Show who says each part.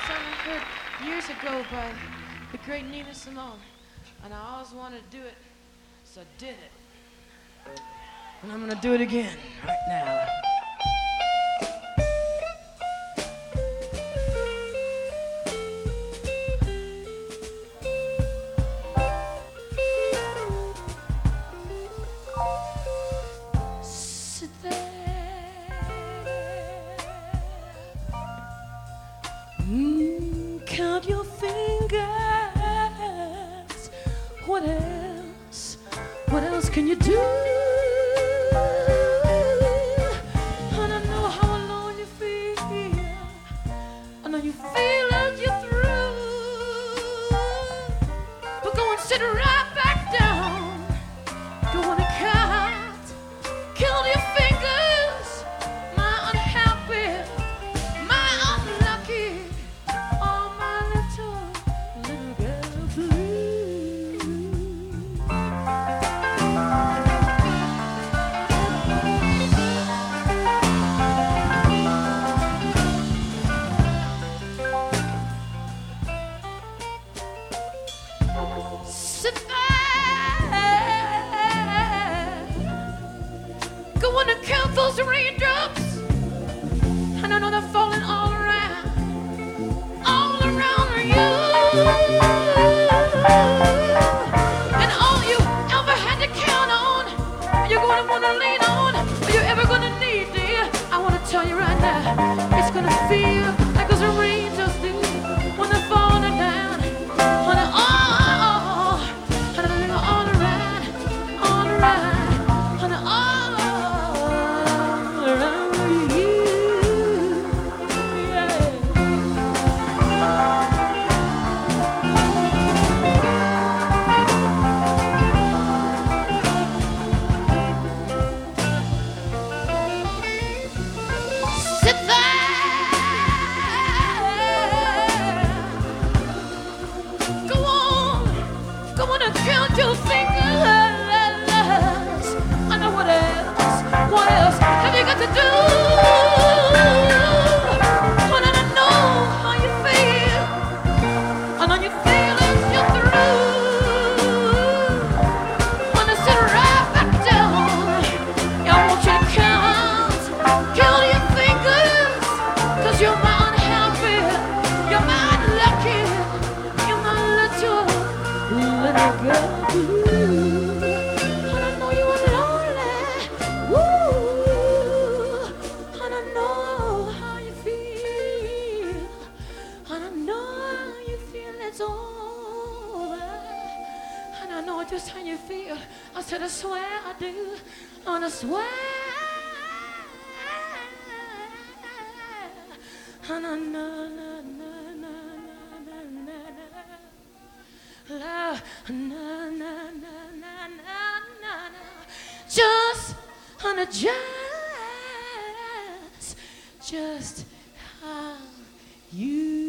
Speaker 1: song I heard years ago by the great Nina Simone, and I always wanted to do it, so I did it. And I'm gonna do it again right now. Sit there, count your fingers. What else? What else can you do? And I know how alone you feel. I know you feel as you're through. But go and sit right back down. Go on and count. Count your fingers. My unhappy, my unlucky, oh my little girl blue. Sit there. Go on and count those raindrops. And I know they're falling all around you. And all you ever had to count on, you're gonna wanna lean on, or you're ever gonna need, dear. I wanna tell you right now, it's gonna feel like those raindrops do when they're falling down. When they're all around, and all around you. Yeah. Sit there. Go on and count your fingers. I know what else have you got to do? And I know how you feel. I know you feel as you're through. Wanna sit right back down. I want you to count your fingers. 'Cause you're my unhappy, you're my unlucky, you're my little girl blue. And I know you are lonely. Woo. And I know how you feel. And I know how you feel it's over. And I know just how you feel. I said I swear I do. And I swear. And I know, love, just how you